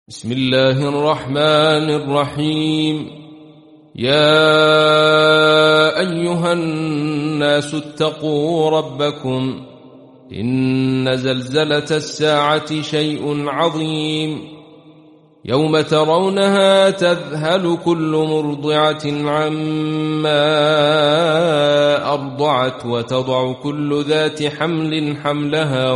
بسم الله الرحمن الرحيم. يا أيها الناس اتقوا ربكم، إن زلزلة الساعة شيء عظيم، يوم ترونها تذهل كل مرضعة عما أرضعت وتضع كل ذات حمل حملها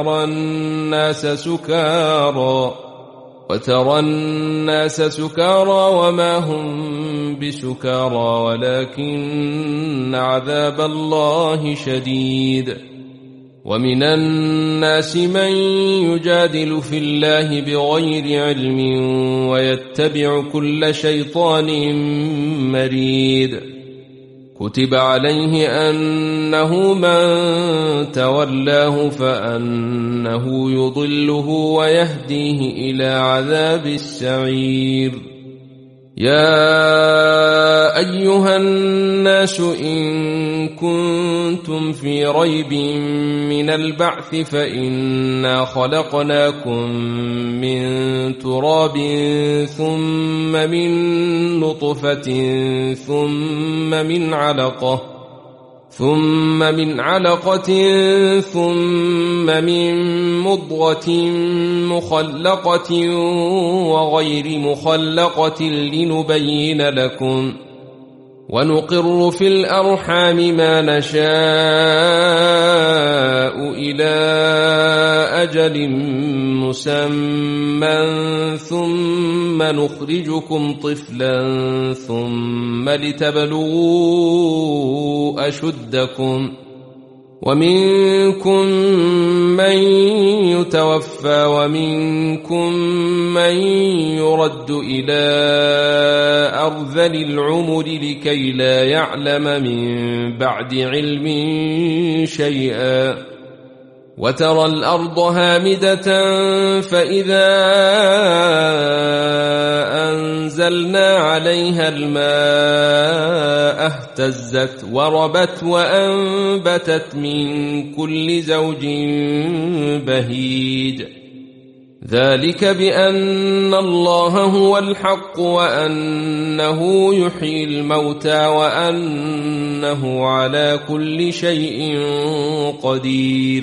وترى الناس سكارى وما هم بسكارى ولكن عذاب الله شديد. ومن الناس من يجادل في الله بغير علم ويتبع كل شيطان مريد. كتب عليه أنه من تولاه فأنه يضله ويهديه إلى عذاب السعير. يا أيها الناس إن كنتم في ريب من البعث فإنا خلقناكم من تراب ثم من نطفة ثم من علقة ثم من مضغة مخلقة وغير مخلقة لنبين لكم، ونقر في الأرحام ما نشاء إلى أجل مسمى ثم نخرجكم طفلا ثم لتبلغوا أشدكم، ومنكم من يتوفى ومنكم من يرد إلى أرذل العمر لكي لا يعلم من بعد علم شيئا. وترى الأرض هامدة فإذا أنزلنا عليها الماء اهتزت وربت وأنبتت من كل زوج بهيج. ذلك بأن الله هو الحق وأنه يحيي الموتى وأنه على كل شيء قدير،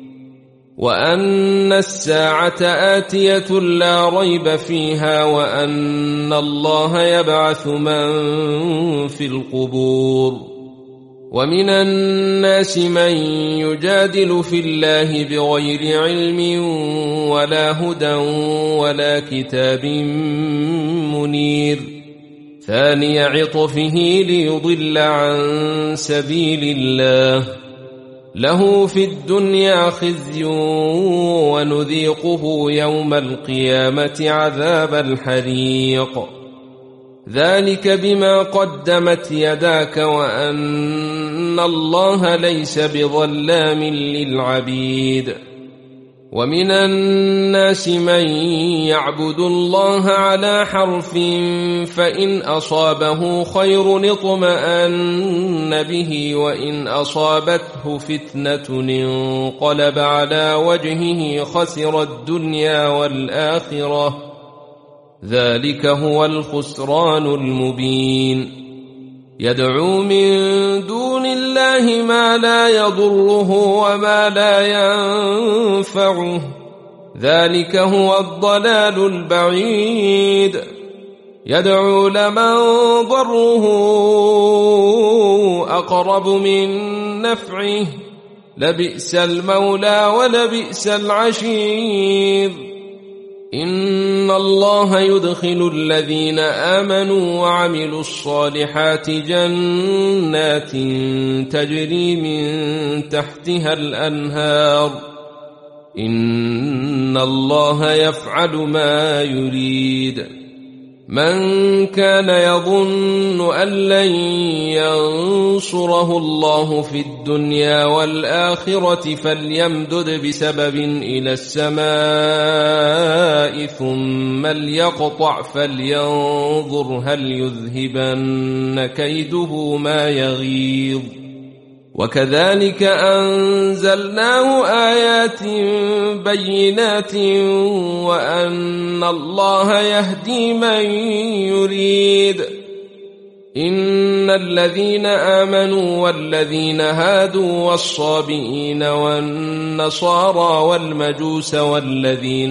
وأن الساعة آتية لا ريب فيها، وأن الله يبعث من في القبور. ومن الناس من يجادل في الله بغير علم ولا هدى ولا كتاب منير، ثاني عطفه ليضل عن سبيل الله، له في الدنيا خزي ونذيقه يوم القيامة عذاب الحريق. ذلك بما قدمت يداك وأن الله ليس بظلام للعبيد. ومن الناس من يعبد الله على حرف فإن أصابه خير اطمأن به وإن أصابته فتنة انقلب على وجهه خسر الدنيا والآخرة، ذلك هو الخسران المبين. يدعو من دون الله ما لا يضره وما لا ينفعه، ذلك هو الضلال البعيد. يدعو لمن ضره أقرب من نفعه، لبئس المولى ولبئس العشير. إن الله يدخل الذين آمنوا وعملوا الصالحات جنات تجري من تحتها الأنهار، إن الله يفعل ما يريد. من كان يظن أن لن ينصره الله في الدنيا والآخرة فليمدد بسبب إلى السماء ثم ليقطع فلينظر هل يذهبن كيده ما يغيظ. وكذلك أنزلناه آيات بينات وأن الله يهدي من يريد. إن الذين آمنوا والذين هادوا والصابئين والنصارى والمجوس والذين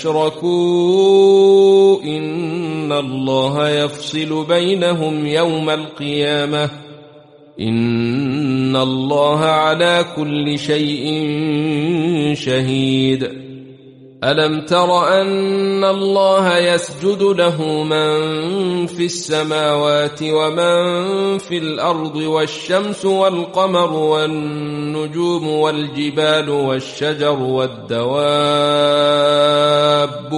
أشركوا إن الله يفصل بينهم يوم القيامة إن الله على كل شيء شهيد. ألم تر أن الله يسجد له من في السماوات ومن في الأرض والشمس والقمر والنجوم والجبال والشجر والدواب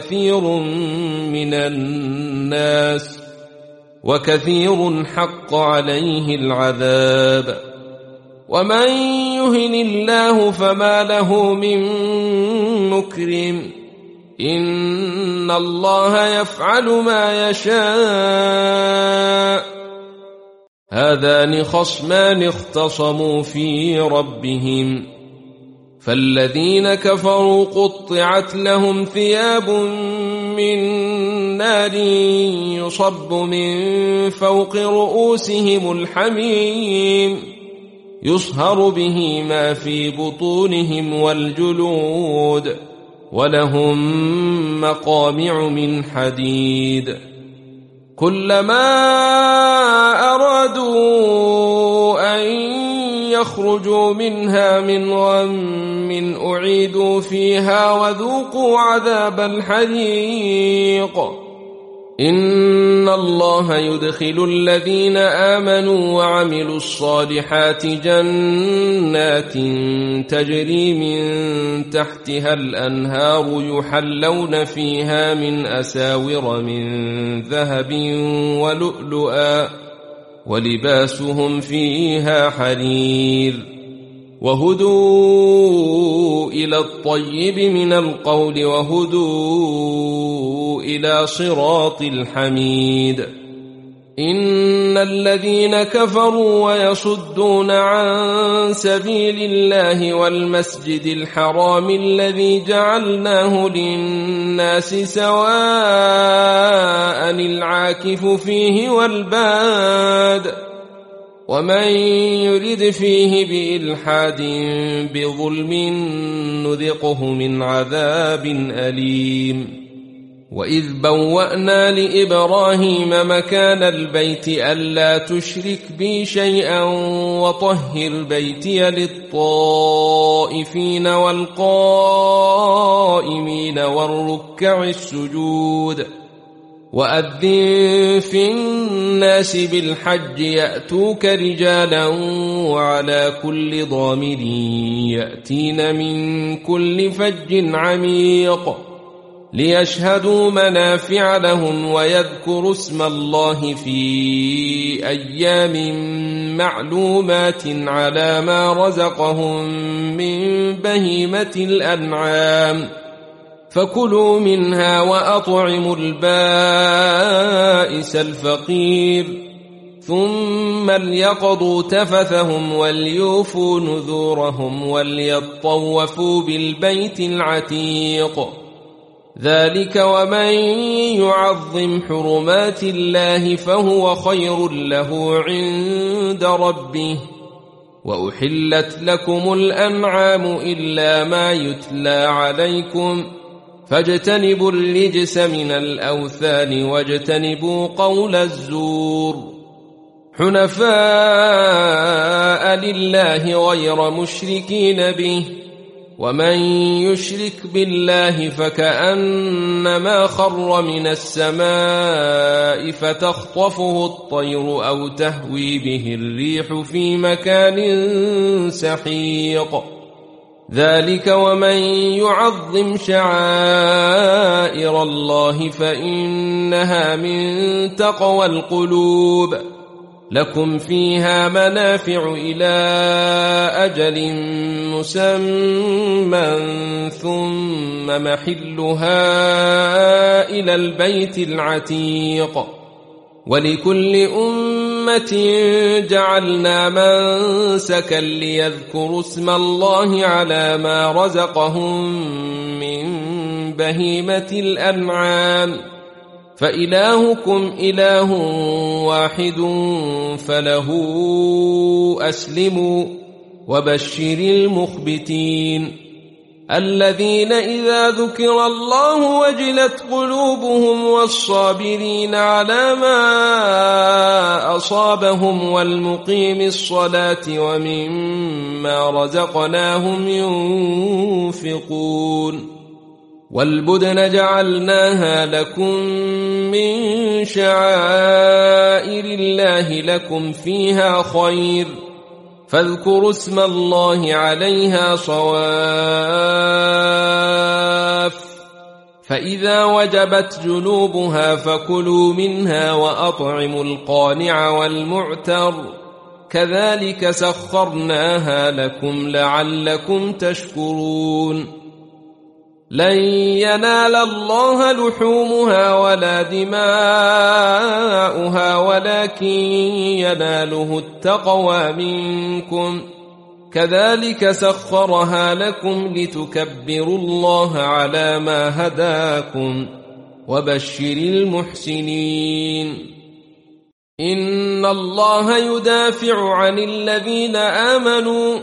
وكثير حق عليه العذاب. ومن يهن الله فما له من مكرم إن الله يفعل ما يشاء. هذان خصمان اختصموا في ربهم فالذين كفروا قطعت لهم ثياب من نار يصب من فوق رؤوسهم الحميم يصهر به ما في بطونهم والجلود ولهم مقامع من حديد. كلما أرادوا أن يخرجوا منها من غم أعيدوا فيها وذوقوا عذاب الحريق. إن الله يدخل الذين آمنوا وعملوا الصالحات جنات تجري من تحتها الأنهار يحلون فيها من أساور من ذهب ولؤلؤا ولباسهم فيها حرير. وهدوا إلى الطيب من القول وهدوا إلى صراط الحميد. إن الذين كفروا ويصدون عن سبيل الله والمسجد الحرام الذي جعلناه للناس سواء العاكف فيه والباد ومن يرد فيه بإلحاد بظلم نذقه من عذاب أليم. وإذ بوأنا لإبراهيم مكان البيت ألا تشرك بي شيئا وطهر بيتي للطائفين والقائمين والركع السجود. وأذن في الناس بالحج يأتوك رجالا وعلى كل ضامر يأتين من كل فج عميق ليشهدوا منافع لهم ويذكروا اسم الله في أيام معلومات على ما رزقهم من بهيمة الأنعام فكلوا منها وأطعموا البائس الفقير ثم ليقضوا تفثهم وليوفوا نذورهم وليطوفوا بالبيت العتيق. ذلك ومن يعظم حرمات الله فهو خير له عند ربه. وأحلت لكم الأنعام إلا ما يتلى عليكم فاجتنبوا الرجس من الأوثان واجتنبوا قول الزور حنفاء لله غير مشركين به. ومن يشرك بالله فكأنما خر من السماء فتخطفه الطير أو تهوي به الريح في مكان سحيق. ذلك ومن يعظم شعائر الله فإنها من تقوى القلوب. لكم فيها منافع إلى أجل مسمى ثم محلها إلى البيت العتيق. ولكل جعلنا منسكا ليذكروا اسم الله على ما رزقهم من بهيمة الأنعام فإلهكم إله واحد فله أسلموا وبشر المخبتين الذين إذا ذكر الله وجلت قلوبهم والصابرين على ما أصابهم والمقيم الصلاة ومما رزقناهم ينفقون والبدن جعلناها لكم من شعائر الله لكم فيها خير فاذكروا اسم الله عليها صواف فإذا وجبت جنوبها فكلوا منها وأطعموا القانع والمعتر كذلك سخرناها لكم لعلكم تشكرون لن ينال الله لحومها ولا دماؤها ولكن يناله التقوى منكم كذلك سخرها لكم لتكبروا الله على ما هداكم وبشر المحسنين إن الله يدافع عن الذين آمنوا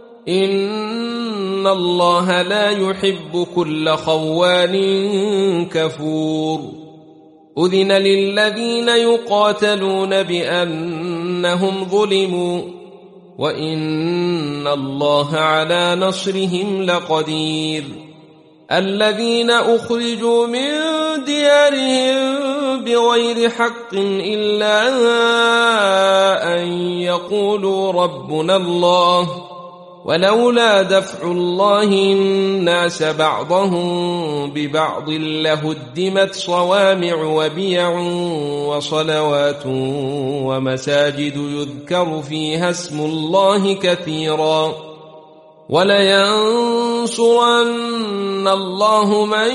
إن الله لا يحب كل خوان كفور أذن للذين يقاتلون بأنهم ظلموا وإن الله على نصرهم لقدير الذين أخرجوا من ديارهم بغير حق إلا أن يقولوا ربنا الله ولولا دفع الله الناس بعضهم ببعض لهدمت صوامع وبيع وصلوات ومساجد يذكر فيها اسم الله كثيرا ولينصرن الله من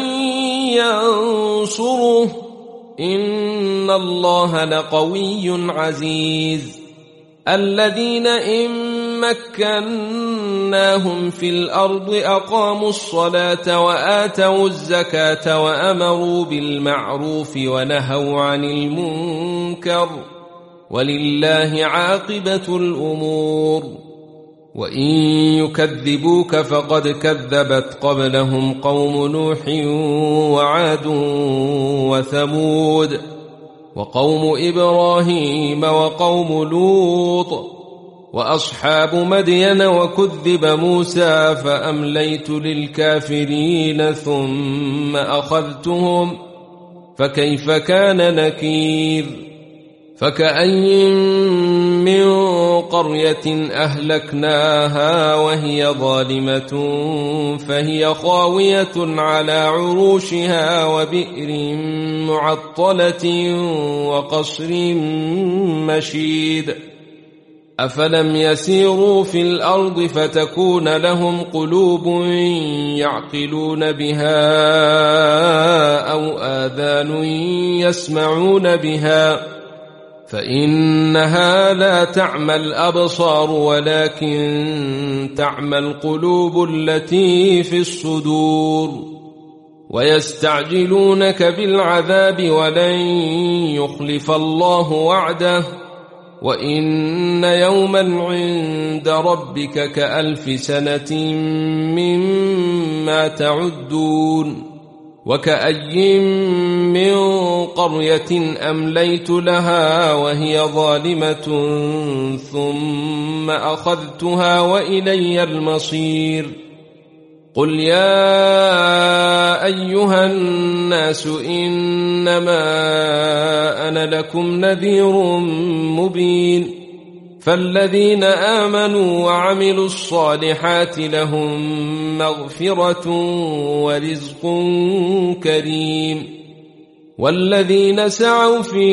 ينصره إن الله لقوي عزيز الذين إن مكناهم في الأرض أقاموا الصلاة وآتوا الزكاة وأمروا بالمعروف ونهوا عن المنكر ولله عاقبة الأمور وإن يكذبوك فقد كذبت قبلهم قوم نوح وعاد وثمود وقوم إبراهيم وقوم لوط وأصحاب مدين وكذب موسى فأمليت للكافرين ثم أخذتهم فكيف كان نكير فكأي من قرية أهلكناها وهي ظالمة فهي خاوية على عروشها وبئر معطلة وقصر مشيد أفلم يسيروا في الأرض فتكون لهم قلوب يعقلون بها أو آذان يسمعون بها فإنها لا تعمى الأبصار ولكن تعمى القلوب التي في الصدور ويستعجلونك بالعذاب ولن يخلف الله وعده وإن يوما عند ربك كألف سنة مما تعدون وكأي من قرية أمليت لها وهي ظالمة ثم أخذتها وإلي المصير قل يا أيها الناس إنما أنا لكم نذير مبين فالذين آمنوا وعملوا الصالحات لهم مغفرة ورزق كريم والذين سعوا في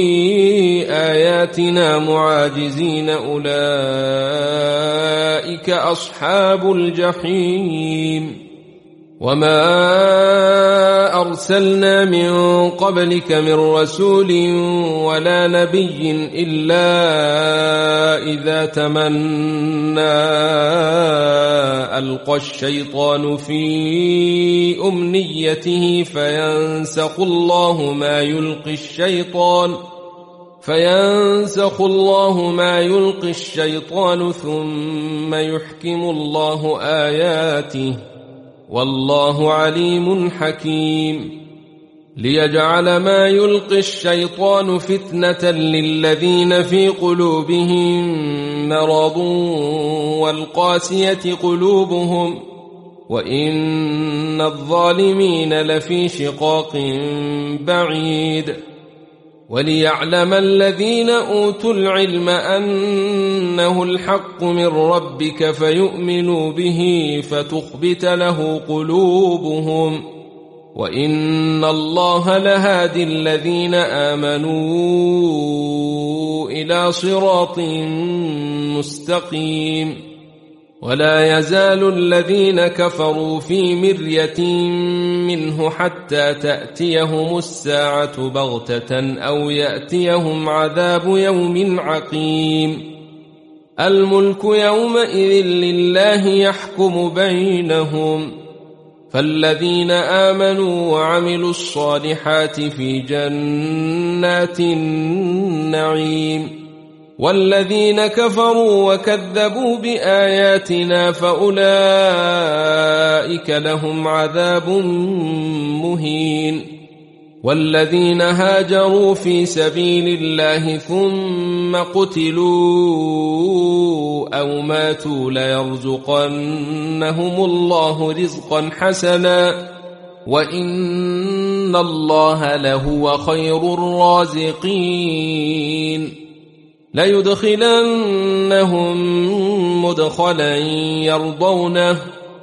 آياتنا معاجزين أولئك أصحاب الجحيم وما أرسلنا من قبلك من رسول ولا نبي إلا إذا تمنى ألقى الشيطان في أمنيته فينسخ الله ما يلقي الشيطان ثم يحكم الله آياته والله عليم حكيم ليجعل ما يلقي الشيطان فتنة للذين في قلوبهم مرض والقاسية قلوبهم وإن الظالمين لفي شقاق بعيد وليعلم الذين أوتوا العلم أنه الحق من ربك فيؤمنوا به فتخبت له قلوبهم وإن الله لهادي الذين آمنوا إلى صراط مستقيم ولا يزال الذين كفروا في مرية منه حتى تأتيهم الساعة بغتة أو يأتيهم عذاب يوم عقيم الملك يومئذ لله يحكم بينهم فالذين آمنوا وعملوا الصالحات في جنات النعيم والذين كفروا وكذبوا بآياتنا فأولئك لهم عذاب مهين والذين هاجروا في سبيل الله ثم قتلوا أو ماتوا ليرزقنهم الله رزقا حسنا وإن الله لهو خير الرازقين ليدخلنهم مدخلا يرضونه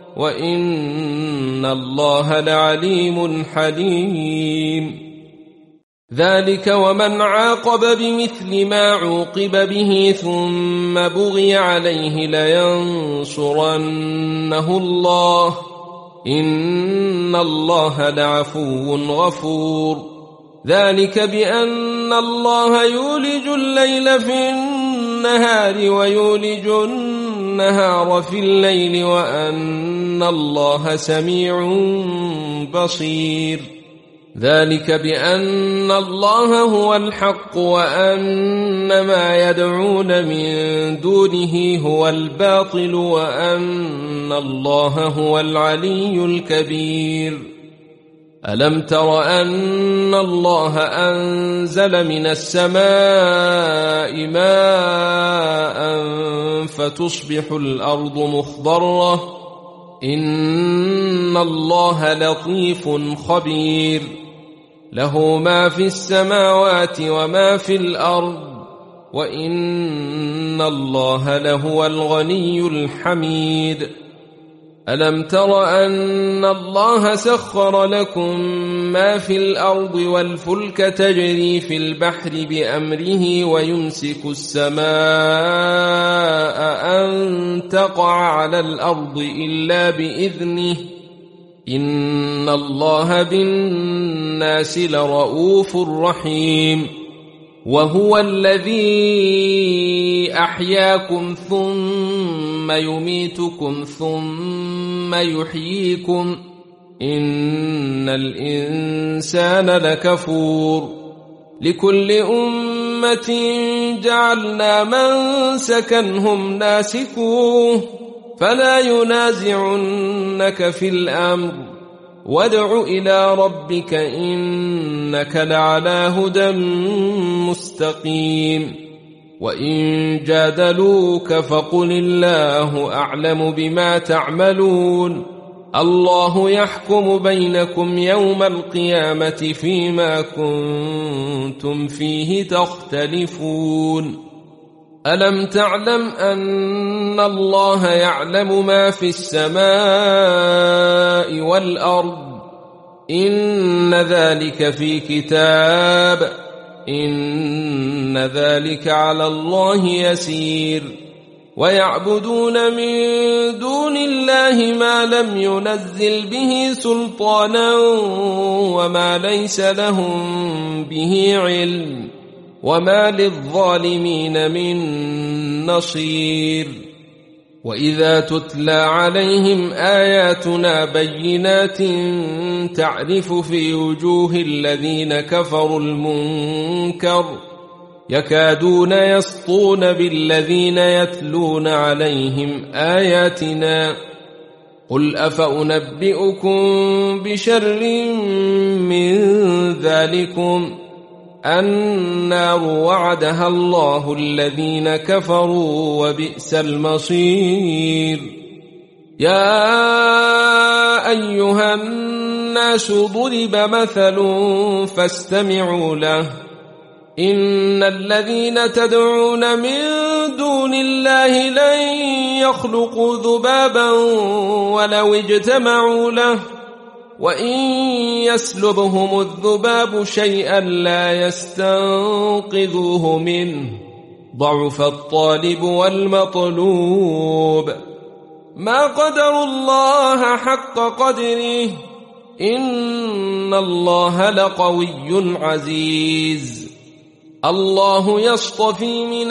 وإن الله لعليم حليم ذلك ومن عاقب بمثل ما عوقب به ثم بغي عليه لينصرنه الله إن الله لعفو غفور ذلك بأن الله يولج الليل في النهار ويولج النهار في الليل وأن الله سميع بصير ذلك بأن الله هو الحق وأن ما يدعون من دونه هو الباطل وأن الله هو العلي الكبير ألم تر أن الله أنزل من السماء ماء فتصبح الأرض مخضرة إن الله لطيف خبير له ما في السماوات وما في الأرض وإن الله لهو الغني الحميد ألم تر أن الله سخر لكم ما في الأرض والفلك تجري في البحر بأمره ويمسك السماء أن تقع على الأرض إلا بإذنه إن الله بالناس لرؤوف رحيم وهو الذي أحياكم ثم يميتكم ثم يحييكم إن الإنسان لكفور لكل أمة جعلنا منسكا هم ناسكوه فلا ينازعنك في الأمر وادع إلى ربك إنك لعلى هدى مستقيم وإن جادلوك فقل الله أعلم بما تعملون الله يحكم بينكم يوم القيامة فيما كنتم فيه تختلفون ألم تعلم أن الله يعلم ما في السماء والأرض إن ذلك في كتاب إن ذلك على الله يسير ويعبدون من دون الله ما لم ينزل به سلطانا وما ليس لهم به علم وما للظالمين من نصير. وإذا تتلى عليهم آياتنا بينات تعرف في وجوه الذين كفروا المنكر يكادون يسطون بالذين يتلون عليهم آياتنا. قل أفأنبئكم بشر من ذلكم النار وعدها الله الذين كفروا وبئس المصير. يا أيها الناس ضرب مثل فاستمعوا له إن الذين تدعون من دون الله لن يخلقوا ذبابا ولو اجتمعوا له وإن يسلبهم الذباب شيئا لا يستنقذوه منه ضعف الطالب والمطلوب. ما قدروا الله حق قدره إن الله لقوي عزيز. الله يصطفي من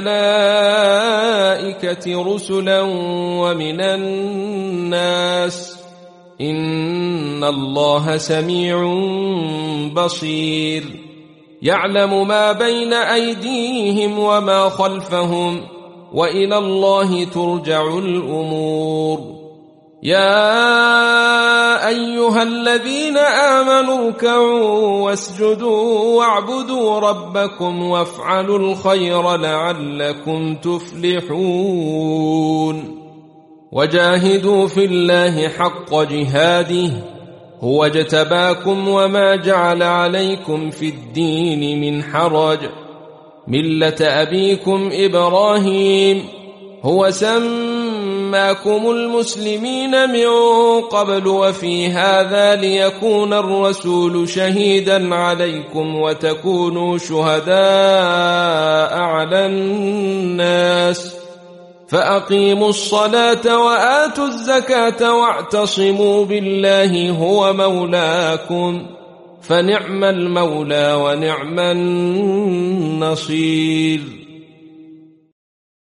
الملائكة رسلا ومن الناس إن الله سميع بصير. يعلم ما بين أيديهم وما خلفهم وإلى الله ترجع الأمور. يا أيها الذين آمنوا اركعوا واسجدوا واعبدوا ربكم وافعلوا الخير لعلكم تفلحون. وجاهدوا في الله حق جهاده هو اجتباكم وما جعل عليكم في الدين من حرج ملة أبيكم إبراهيم هو سماكم المسلمين من قبل وفي هذا ليكون الرسول شهيدا عليكم وتكونوا شهداء على الناس فأقيموا الصلاة وآتوا الزكاة واعتصموا بالله هو مولاكم فنعم المولى ونعم النصير.